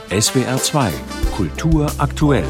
SWR 2 Kultur aktuell.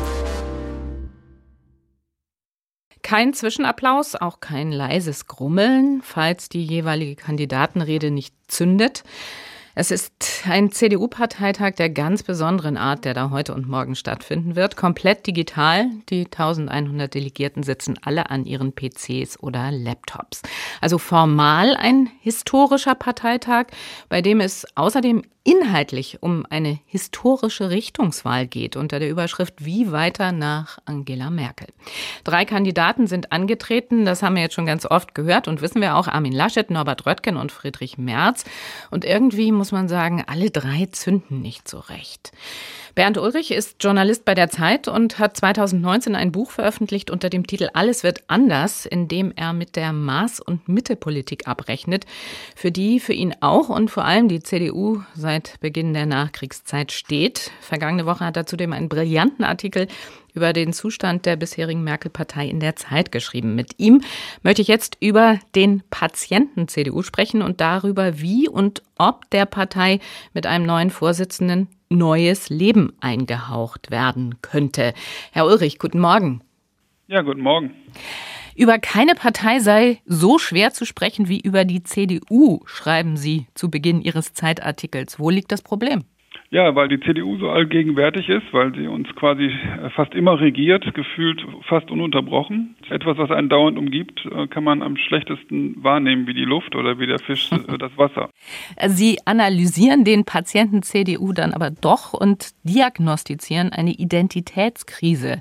Kein Zwischenapplaus, auch kein leises Grummeln, falls die jeweilige Kandidatenrede nicht zündet. Es ist ein CDU-Parteitag der ganz besonderen Art, der da heute und morgen stattfinden wird. Komplett digital. Die 1100 Delegierten sitzen alle an ihren PCs oder Laptops. Also formal ein historischer Parteitag, bei dem es außerdem inhaltlich um eine historische Richtungswahl geht, unter der Überschrift Wie weiter nach Angela Merkel. 3 Kandidaten sind angetreten, das haben wir jetzt schon ganz oft gehört und wissen wir auch, Armin Laschet, Norbert Röttgen und Friedrich Merz. Und irgendwie muss man sagen, alle 3 zünden nicht so recht. Bernd Ulrich ist Journalist bei der Zeit und hat 2019 ein Buch veröffentlicht unter dem Titel Alles wird anders, in dem er mit der Maß- und Mittepolitik abrechnet, für die für ihn auch und vor allem die CDU seit Beginn der Nachkriegszeit steht. Vergangene Woche hat er zudem einen brillanten Artikel über den Zustand der bisherigen Merkel-Partei in der Zeit geschrieben. Mit ihm möchte ich jetzt über den Patienten-CDU sprechen und darüber, wie und ob der Partei mit einem neuen Vorsitzenden neues Leben eingehaucht werden könnte. Herr Ulrich, guten Morgen. Ja, guten Morgen. Über keine Partei sei so schwer zu sprechen wie über die CDU, schreiben Sie zu Beginn Ihres Zeitartikels. Wo liegt das Problem? Ja, weil die CDU so allgegenwärtig ist, weil sie uns quasi fast immer regiert, gefühlt fast ununterbrochen. Etwas, was einen dauernd umgibt, kann man am schlechtesten wahrnehmen wie die Luft oder wie der Fisch das Wasser. Sie analysieren den Patienten CDU dann aber doch und diagnostizieren eine Identitätskrise.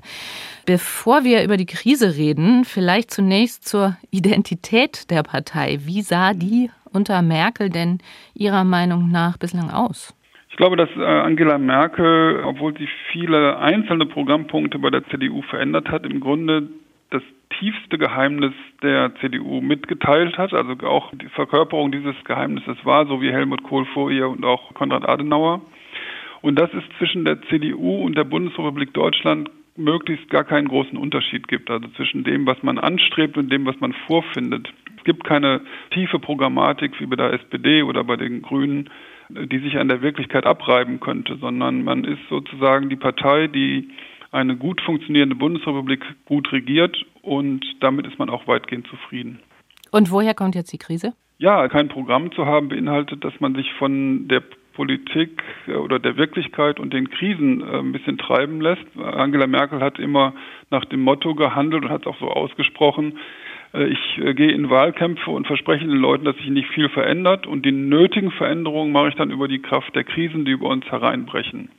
Bevor wir über die Krise reden, vielleicht zunächst zur Identität der Partei. Wie sah die unter Merkel denn Ihrer Meinung nach bislang aus? Ich glaube, dass Angela Merkel, obwohl sie viele einzelne Programmpunkte bei der CDU verändert hat, im Grunde das tiefste Geheimnis der CDU mitgeteilt hat. Also auch die Verkörperung dieses Geheimnisses war, so wie Helmut Kohl vor ihr und auch Konrad Adenauer. Und dass es zwischen der CDU und der Bundesrepublik Deutschland möglichst gar keinen großen Unterschied gibt. Also zwischen dem, was man anstrebt und dem, was man vorfindet. Es gibt keine tiefe Programmatik wie bei der SPD oder bei den Grünen, die sich an der Wirklichkeit abreiben könnte, sondern man ist sozusagen die Partei, die eine gut funktionierende Bundesrepublik gut regiert und damit ist man auch weitgehend zufrieden. Und woher kommt jetzt die Krise? Ja, kein Programm zu haben beinhaltet, dass man sich von der Politik oder der Wirklichkeit und den Krisen ein bisschen treiben lässt. Angela Merkel hat immer nach dem Motto gehandelt und hat es auch so ausgesprochen, ich gehe in Wahlkämpfe und verspreche den Leuten, dass sich nicht viel verändert und die nötigen Veränderungen mache ich dann über die Kraft der Krisen, die über uns hereinbrechen.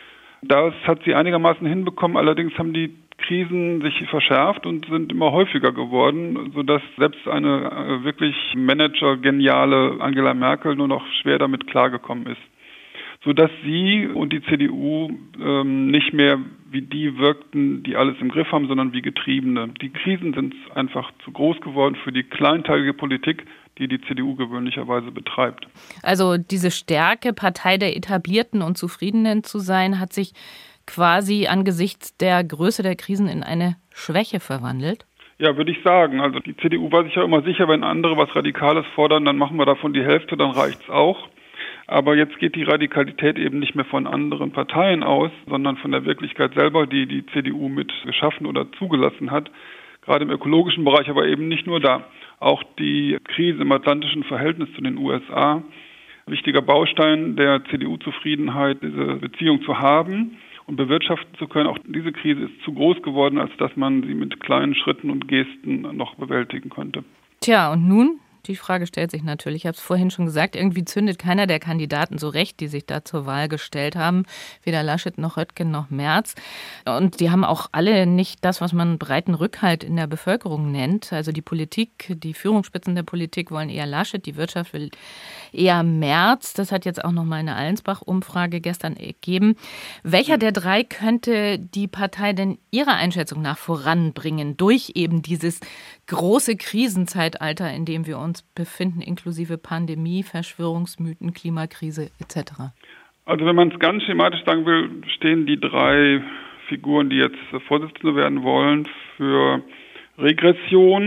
Das hat sie einigermaßen hinbekommen, allerdings haben die Krisen sich verschärft und sind immer häufiger geworden, sodass selbst eine wirklich managergeniale Angela Merkel nur noch schwer damit klargekommen ist. Sodass sie und die CDU nicht mehr wie die wirkten, die alles im Griff haben, sondern wie Getriebene. Die Krisen sind einfach zu groß geworden für die kleinteilige Politik, die die CDU gewöhnlicherweise betreibt. Also diese Stärke, Partei der Etablierten und Zufriedenen zu sein, hat sich quasi angesichts der Größe der Krisen in eine Schwäche verwandelt? Ja, würde ich sagen. Also die CDU war sich ja immer sicher, wenn andere was Radikales fordern, dann machen wir davon die Hälfte, dann reicht's auch. Aber jetzt geht die Radikalität eben nicht mehr von anderen Parteien aus, sondern von der Wirklichkeit selber, die die CDU mit geschaffen oder zugelassen hat. Gerade im ökologischen Bereich, aber eben nicht nur da. Auch die Krise im atlantischen Verhältnis zu den USA. Wichtiger Baustein der CDU-Zufriedenheit, diese Beziehung zu haben und bewirtschaften zu können. Auch diese Krise ist zu groß geworden, als dass man sie mit kleinen Schritten und Gesten noch bewältigen konnte. Tja, und nun? Die Frage stellt sich natürlich, ich habe es vorhin schon gesagt, irgendwie zündet keiner der Kandidaten so recht, die sich da zur Wahl gestellt haben. Weder Laschet noch Röttgen noch Merz. Und die haben auch alle nicht das, was man breiten Rückhalt in der Bevölkerung nennt. Also die Politik, die Führungsspitzen der Politik wollen eher Laschet, die Wirtschaft will eher Merz. Das hat jetzt auch noch mal eine Allensbach-Umfrage gestern ergeben. Welcher der 3 könnte die Partei denn Ihrer Einschätzung nach voranbringen durch eben dieses große Krisenzeitalter, in dem wir uns befinden, inklusive Pandemie, Verschwörungsmythen, Klimakrise etc.? Also wenn man es ganz schematisch sagen will, stehen die 3 Figuren, die jetzt Vorsitzende werden wollen, für Regression,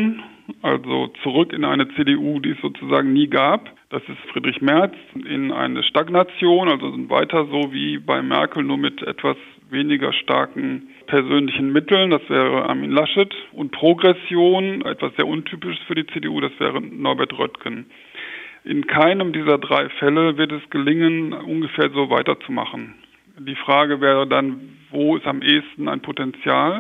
also zurück in eine CDU, die es sozusagen nie gab. Das ist Friedrich Merz, in eine Stagnation, also weiter so wie bei Merkel, nur mit etwas weniger starken persönlichen Mitteln. Das wäre Armin Laschet. Und Progression, etwas sehr Untypisches für die CDU, das wäre Norbert Röttgen. In keinem dieser 3 Fälle wird es gelingen, ungefähr so weiterzumachen. Die Frage wäre dann, wo ist am ehesten ein Potenzial,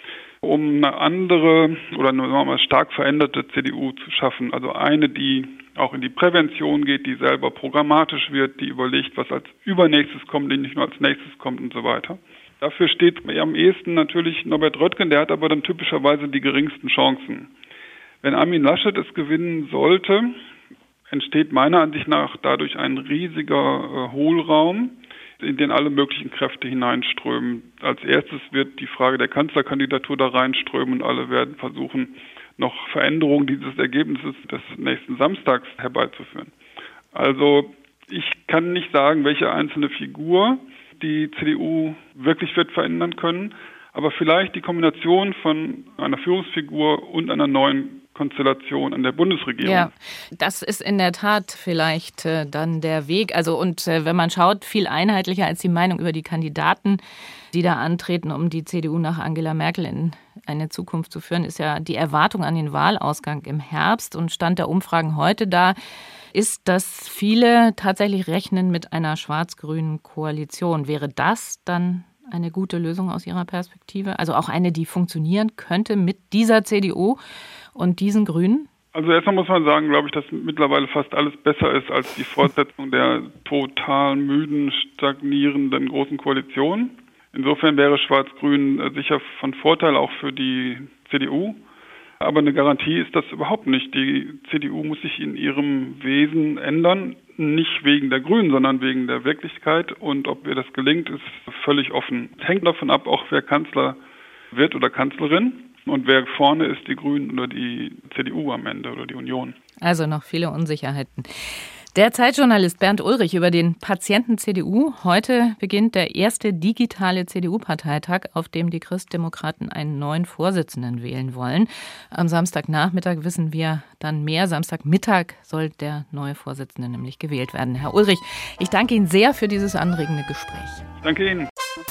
um eine andere oder eine stark veränderte CDU zu schaffen. Also eine, die auch in die Prävention geht, die selber programmatisch wird, die überlegt, was als Übernächstes kommt, die nicht nur als Nächstes kommt und so weiter. Dafür steht am ehesten natürlich Norbert Röttgen, der hat aber dann typischerweise die geringsten Chancen. Wenn Armin Laschet es gewinnen sollte, entsteht meiner Ansicht nach dadurch ein riesiger Hohlraum, in den alle möglichen Kräfte hineinströmen. Als erstes wird die Frage der Kanzlerkandidatur da reinströmen und alle werden versuchen, noch Veränderungen dieses Ergebnisses des nächsten Samstags herbeizuführen. Also ich kann nicht sagen, welche einzelne Figur die CDU wirklich wird verändern können, aber vielleicht die Kombination von einer Führungsfigur und einer neuen Konstellation an der Bundesregierung. Ja, das ist in der Tat vielleicht dann der Weg. Also und wenn man schaut, viel einheitlicher als die Meinung über die Kandidaten, die da antreten, um die CDU nach Angela Merkel in eine Zukunft zu führen, ist ja die Erwartung an den Wahlausgang im Herbst. Und Stand der Umfragen heute da ist, dass viele tatsächlich rechnen mit einer schwarz-grünen Koalition. Wäre das dann eine gute Lösung aus Ihrer Perspektive? Also auch eine, die funktionieren könnte mit dieser CDU und diesen Grünen? Also erstmal muss man sagen, glaube ich, dass mittlerweile fast alles besser ist als die Fortsetzung der total müden, stagnierenden Großen Koalition. Insofern wäre Schwarz-Grün sicher von Vorteil auch für die CDU. Aber eine Garantie ist das überhaupt nicht. Die CDU muss sich in ihrem Wesen ändern, nicht wegen der Grünen, sondern wegen der Wirklichkeit. Und ob ihr das gelingt, ist völlig offen. Es hängt davon ab, auch wer Kanzler wird oder Kanzlerin. Und wer vorne ist, die Grünen oder die CDU am Ende oder die Union. Also noch viele Unsicherheiten. Der Zeitjournalist Bernd Ulrich über den Patienten CDU. Heute beginnt der erste digitale CDU-Parteitag, auf dem die Christdemokraten einen neuen Vorsitzenden wählen wollen. Am Samstagnachmittag wissen wir dann mehr. Samstagmittag soll der neue Vorsitzende nämlich gewählt werden. Herr Ulrich, ich danke Ihnen sehr für dieses anregende Gespräch. Danke Ihnen.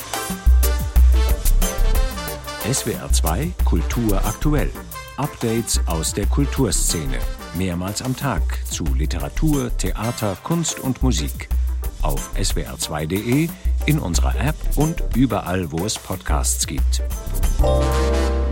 SWR 2 Kultur aktuell. Updates aus der Kulturszene. Mehrmals am Tag zu Literatur, Theater, Kunst und Musik. Auf swr2.de, in unserer App und überall, wo es Podcasts gibt.